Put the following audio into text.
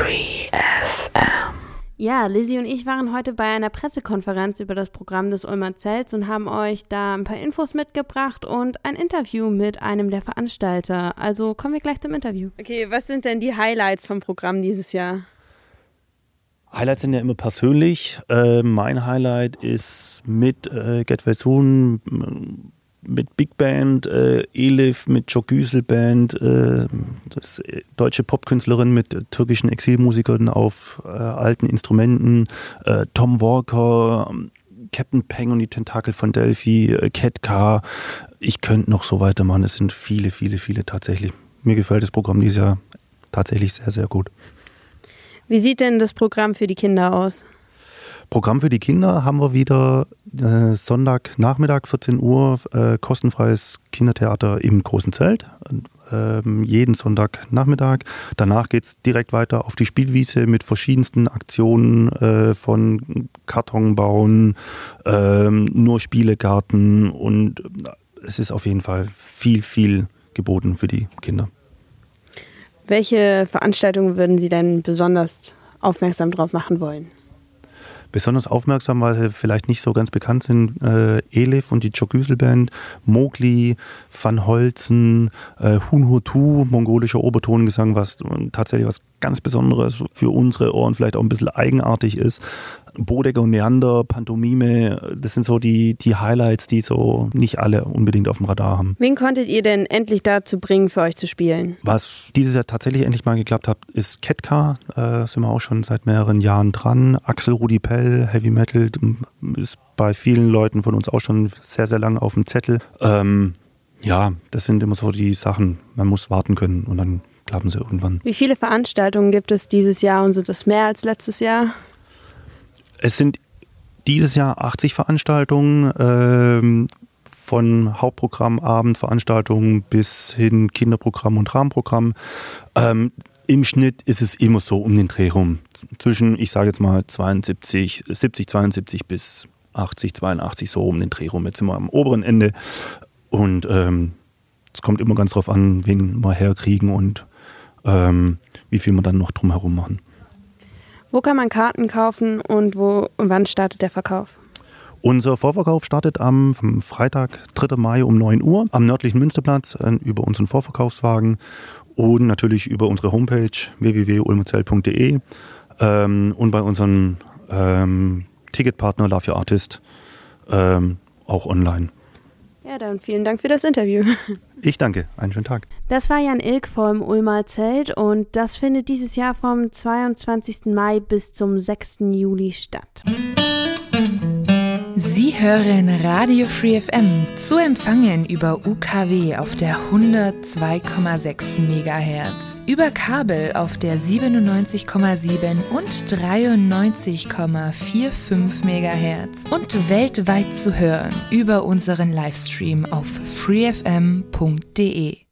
Free FM. Ja, Lizzie und ich waren heute bei einer Pressekonferenz über das Programm des Ulmer Zelts und haben euch da ein paar Infos mitgebracht und ein Interview mit einem der Veranstalter. Also kommen wir gleich zum Interview. Okay, was sind denn die Highlights vom Programm dieses Jahr? Highlights sind ja immer persönlich. Mein Highlight ist mit Get Well Soon, mit Big Band, Elif mit Jogüsel Band, das deutsche Popkünstlerin mit türkischen Exilmusikern auf alten Instrumenten, Tom Walker, Captain Peng und die Tentakel von Delphi, Cat Car. Ich könnte noch so weitermachen. Es sind viele tatsächlich. Mir gefällt das Programm dieses Jahr tatsächlich sehr, sehr gut. Wie sieht denn das Programm für die Kinder aus? Programm für die Kinder haben wir wieder Sonntagnachmittag, 14 Uhr, kostenfreies Kindertheater im Großen Zelt. Jeden Sonntagnachmittag. Danach geht es direkt weiter auf die Spielwiese mit verschiedensten Aktionen von Karton bauen, nur Spielegarten, und es ist auf jeden Fall viel geboten für die Kinder. Welche Veranstaltungen würden Sie denn besonders aufmerksam drauf machen wollen? Besonders aufmerksam, weil sie vielleicht nicht so ganz bekannt sind, Elif und die Jogüsel Band, Mowgli, Van Holzen, Hun Hutu, mongolischer Obertongesang, was tatsächlich was ganz Besonderes für unsere Ohren vielleicht auch ein bisschen eigenartig ist. Bodecker und Neander, Pantomime, das sind so die Highlights, die so nicht alle unbedingt auf dem Radar haben. Wen konntet ihr denn endlich dazu bringen, für euch zu spielen? Was dieses Jahr tatsächlich endlich mal geklappt hat, ist Cat Car. Sind wir auch schon seit mehreren Jahren dran. Axel Rudi Pell, Heavy Metal, ist bei vielen Leuten von uns auch schon sehr, sehr lange auf dem Zettel. Ja, das sind immer so die Sachen. Man muss warten können und dann klappen sie irgendwann. Wie viele Veranstaltungen gibt es dieses Jahr und sind es mehr als letztes Jahr? Es sind dieses Jahr 80 Veranstaltungen, von Hauptprogramm, Abendveranstaltungen bis hin Kinderprogramm und Rahmenprogramm. Im Schnitt ist es immer so um den Dreh rum. Zwischen, ich sage jetzt mal 72 bis 80, 82, so um den Dreh rum. Jetzt sind wir am oberen Ende. Und es kommt immer ganz drauf an, wen wir herkriegen und wie viel wir dann noch drumherum machen. Wo kann man Karten kaufen und wann startet der Verkauf? Unser Vorverkauf startet am Freitag, 3. Mai um 9 Uhr am nördlichen Münsterplatz über unseren Vorverkaufswagen und natürlich über unsere Homepage www.ulmerzelt.de und bei unserem Ticketpartner Love Your Artist auch online. Ja, dann vielen Dank für das Interview. Ich danke, einen schönen Tag. Das war Jan Ilk vom Ulmer Zelt und das findet dieses Jahr vom 22. Mai bis zum 6. Juli statt. Sie hören Radio Free FM, zu empfangen über UKW auf der 102,6 MHz, über Kabel auf der 97,7 und 93,45 MHz und weltweit zu hören über unseren Livestream auf freefm.de.